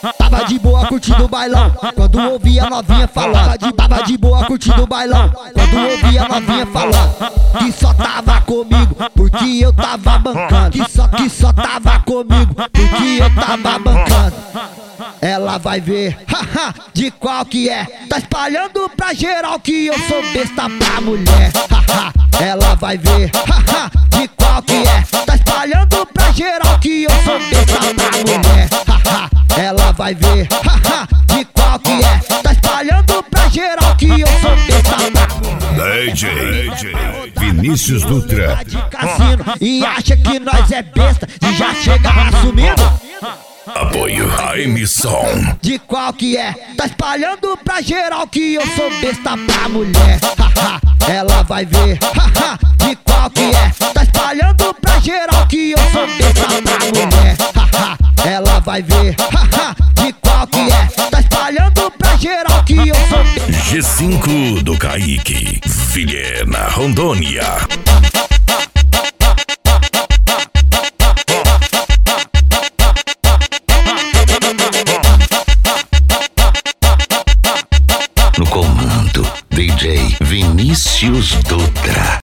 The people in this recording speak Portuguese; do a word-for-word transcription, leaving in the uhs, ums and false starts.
Tava de boa curtindo o bailão, quando ouvi a novinha falando. Tava de boa curtindo o bailão, quando ouvi a novinha falando. Que só tava comigo, porque eu tava bancando. Que só, que só tava comigo, porque eu tava bancando. Ela vai ver, haha, de qual que é. Tá espalhando pra geral que eu sou besta pra mulher. Haha, ela vai ver, haha, de qual que é. Tá espalhando pra geral que eu sou besta pra mulher. Haha, ela vai ver, haha, de qual que é. Tá espalhando pra geral que eu sou besta pra mulher. D J Vinícius Dutra de cassino e acha que nós é besta e já chega assumindo. Apoio a emissão. De qual que é? Tá espalhando pra geral que eu sou besta pra mulher. Haha, ela vai ver, haha, de qual que é? Tá espalhando pra geral que eu sou besta pra mulher. Haha, ela vai ver, haha, de qual que é? Tá espalhando pra geral que eu sou besta. G cinco do Kaique, Vilhena, Rondônia. No comando, D J Vinícius Dutra.